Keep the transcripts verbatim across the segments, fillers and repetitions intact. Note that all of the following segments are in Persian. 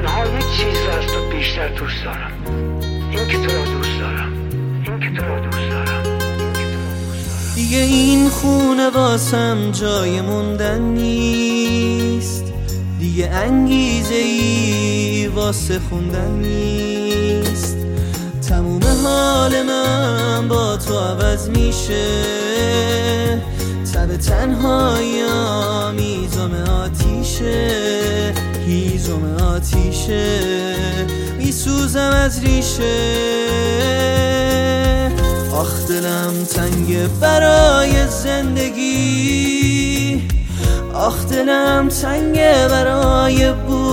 تنها یک چیز رو از تو بیشتر دوست دارم، این که تو را دوست دارم، این که تو را دوست دارم. دیگه این خونه واسم جای موندن نیست، دیگه انگیزه ای واسه خوندن نیست. تموم حال من با تو عوض میشه، تب تنهاییام هیزم آتیشه، هیزم آتیشه، میسوزم از ریشه. آخ دلم تنگه برای زندگی، آخ دلم تنگه برای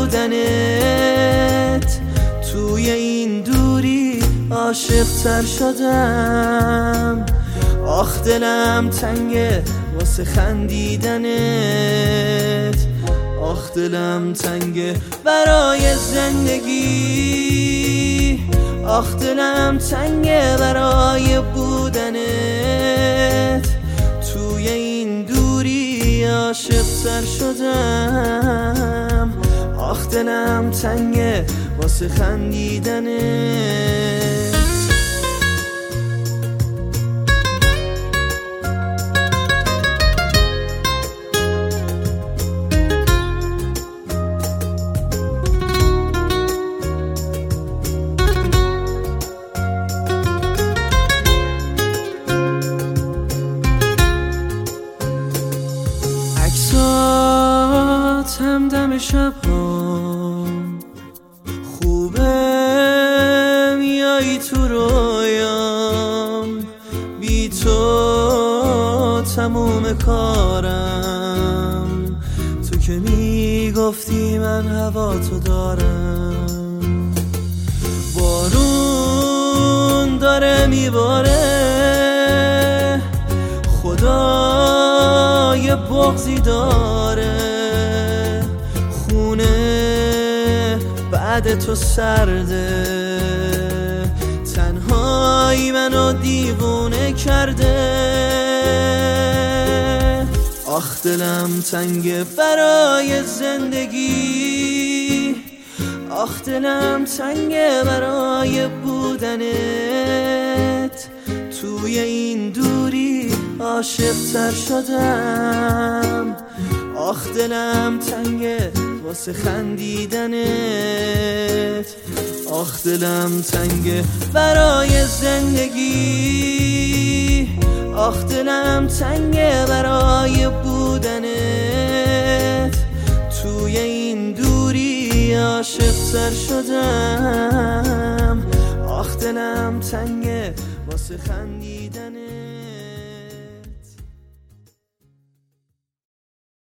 بودنت. توی این دوری عاشق تر شدم، آخ دلم تنگه واسه خندیدنت. آخ دلم تنگه برای زندگی، آخ دلم تنگه برای بودنت. توی این دوری عاشق تر شدم، آخ دلم تنگه واسه خندیدنت. همدم شب هم خوبه، میایی تو رویام، بی تو تموم کارم. تو که میگفتی من هوا تو دارم. بارون داره میباره، خدا یه بغضی داره. بعد تو سرده، تنهایی منو دیوونه کرده. آخ دلم تنگه برای زندگی، آخ دلم تنگه برای بودنت. توی این دوری عاشق تر شدم، آخ دلم تنگه واسه خندیدنت. آخ دلم تنگه برای زندگی، آخ دلم تنگه برای بودنت. توی این دوری عاشق تر شدم، آخ دلم تنگه واسه خندیدنت.